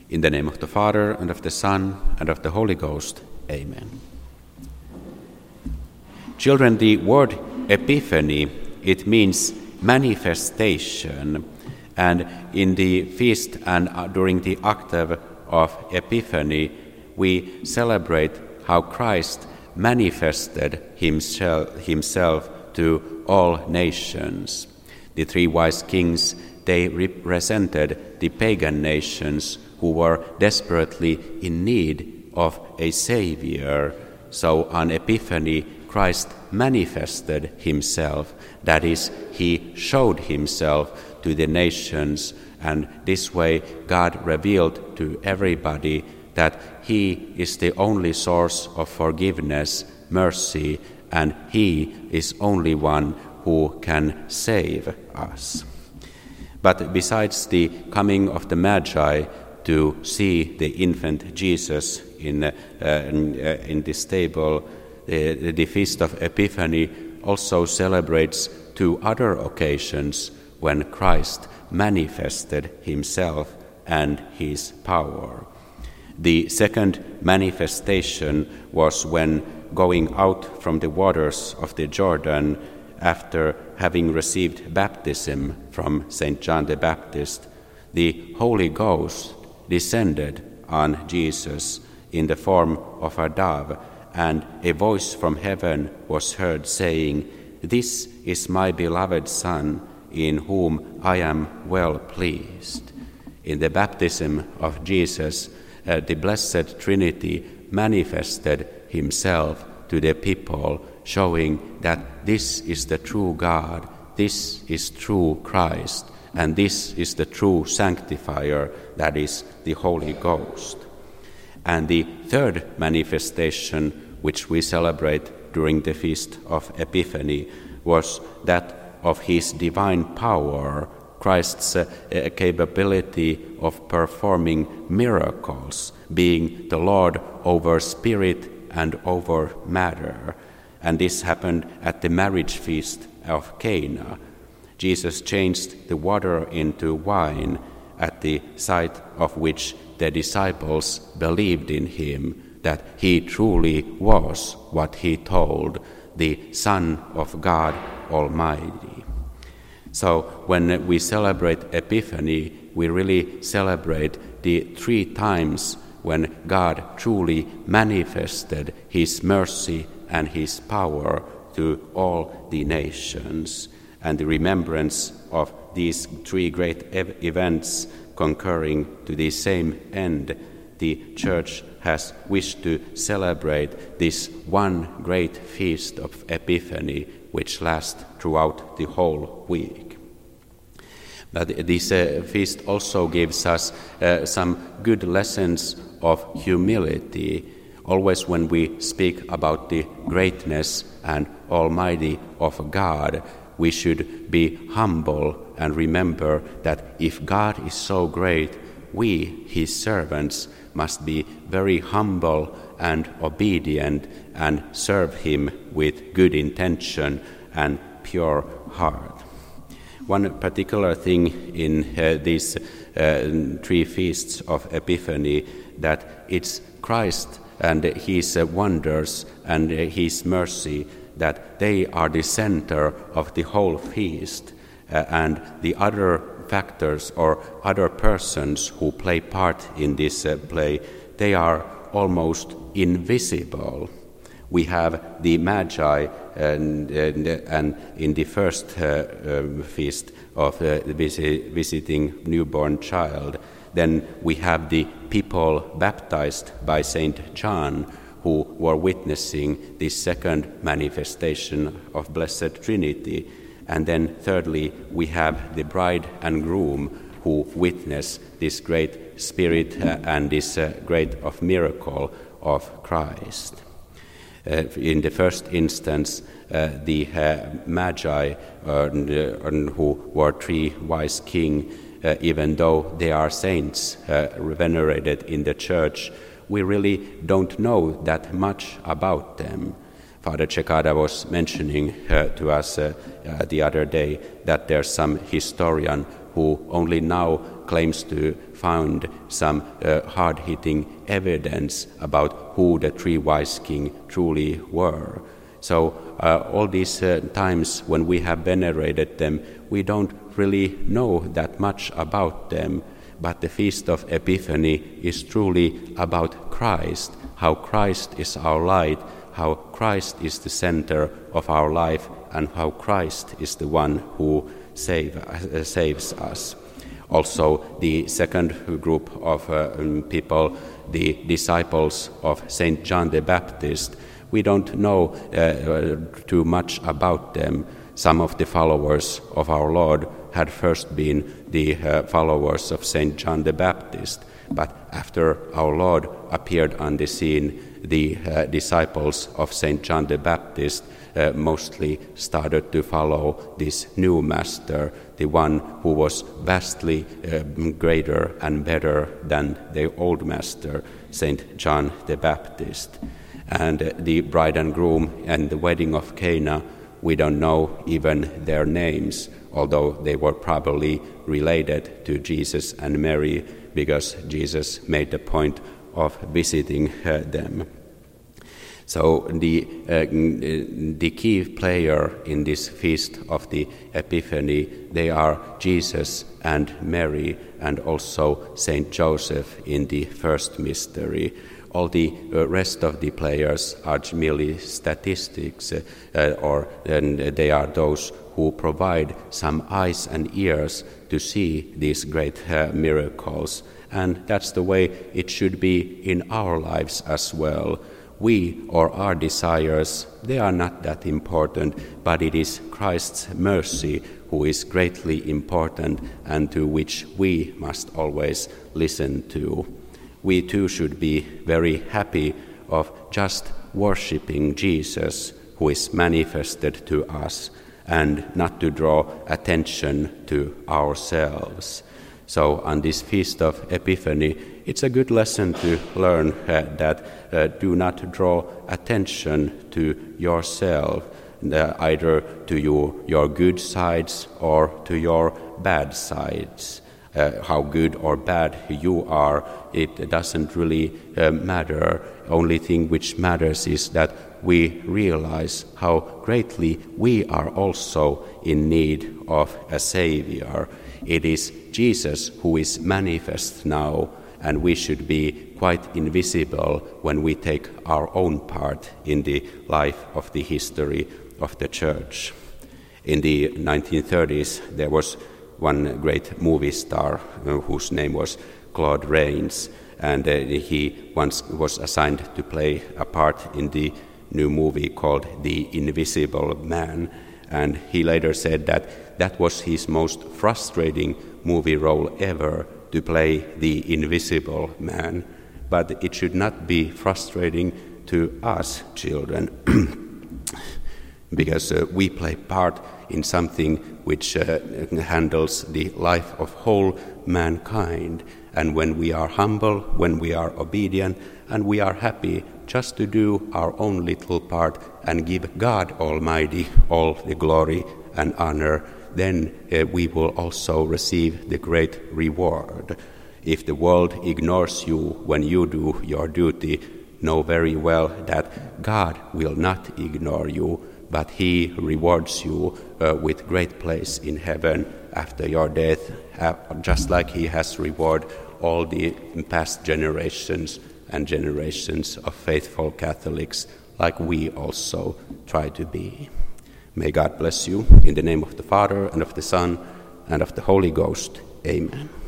In the name of the Father, and of the Son, and of the Holy Ghost. Amen. Children, the word Epiphany, it means manifestation. And in the feast and during the octave of Epiphany, we celebrate how Christ manifested himself to all nations. The three wise kings, they represented the pagan nations who were desperately in need of a Savior. So on Epiphany, Christ manifested himself. That is, he showed himself to the nations, and this way God revealed to everybody that he is the only source of forgiveness, mercy, and he is only one who can save us. But besides the coming of the Magi to see the infant Jesus in the stable, the Feast of Epiphany also celebrates two other occasions when Christ manifested himself and his power. The second manifestation was when, going out from the waters of the Jordan after having received baptism from St. John the Baptist, the Holy Ghost descended on Jesus in the form of a dove, and a voice from heaven was heard saying, "This is my beloved Son, in whom I am well pleased." In the baptism of Jesus, the Blessed Trinity manifested himself to the people, showing that this is the true God, this is true Christ, and this is the true sanctifier, that is the Holy Ghost. And the third manifestation, which we celebrate during the Feast of Epiphany, was that of his divine power, Christ's capability of performing miracles, being the Lord over spirit and over matter. And this happened at the marriage feast of Cana. Jesus changed the water into wine, at the sight of which the disciples believed in him, that he truly was what he told, the Son of God Almighty. So when we celebrate Epiphany, we really celebrate the three times when God truly manifested his mercy and his power to all the nations. And the remembrance of these three great events concurring to the same end, the Church has wished to celebrate this one great feast of Epiphany, which lasts throughout the whole week. But this feast also gives us some good lessons of humility. Always when we speak about the greatness and almighty of God, we should be humble and remember that if God is so great, we, his servants, must be very humble and obedient and serve him with good intention and pure heart. One particular thing in these three feasts of Epiphany, that it's Christ and his wonders and his mercy, that they are the center of the whole feast, and the other factors or other persons who play part in this play, they are almost invisible. We have the Magi, and in the first feast of visiting newborn child, then we have the people baptized by St. John, who were witnessing this second manifestation of Blessed Trinity. And then thirdly, we have the bride and groom who witness this great spirit and this great of miracle of Christ. In the first instance, the Magi, who were three wise kings, even though they are saints venerated in the Church, we really don't know that much about them. Father Cekada was mentioning to us the other day that there's some historian who only now claims to found some hard-hitting evidence about who the three wise kings truly were. So all these times when we have venerated them, we don't really know that much about them. But the Feast of Epiphany is truly about Christ, how Christ is our light, how Christ is the center of our life, and how Christ is the one who saves us. Also, the second group of people, the disciples of Saint John the Baptist, we don't know too much about them. Some of the followers of our Lord had first been the followers of Saint John the Baptist, but after our Lord appeared on the scene, the disciples of Saint John the Baptist mostly started to follow this new master, the one who was vastly greater and better than the old master, Saint John the Baptist. And the bride and groom and the wedding of Cana, we don't know even their names, although they were probably related to Jesus and Mary, because Jesus made the point of visiting them. So the key player in this feast of the Epiphany, they are Jesus and Mary, and also Saint Joseph in the first mystery. All the rest of the players are merely statistics, or they are those who provide some eyes and ears to see these great miracles. And that's the way it should be in our lives as well. We or our desires, they are not that important, but it is Christ's mercy who is greatly important and to which we must always listen to. We too should be very happy of just worshipping Jesus, who is manifested to us, and not to draw attention to ourselves. So on this Feast of Epiphany, it's a good lesson to learn that do not draw attention to yourself, either to your good sides or to your bad sides. How good or bad you are, it doesn't really matter. Only thing which matters is that we realize how greatly we are also in need of a Savior. It is Jesus who is manifest now, and we should be quite invisible when we take our own part in the life of the history of the Church. In the 1930s, there was one great movie star whose name was Claude Rains, and he once was assigned to play a part in the new movie called The Invisible Man, and he later said that that was his most frustrating movie role ever, to play the invisible man. But it should not be frustrating to us children, because we play part in something which handles the life of whole mankind. And when we are humble, when we are obedient, and we are happy just to do our own little part and give God Almighty all the glory and honor, then we will also receive the great reward. If the world ignores you when you do your duty, know very well that God will not ignore you, but He rewards you with great place in heaven after your death, just like He has rewarded all the past generations and generations of faithful Catholics, like we also try to be. May God bless you, in the name of the Father, and of the Son, and of the Holy Ghost. Amen.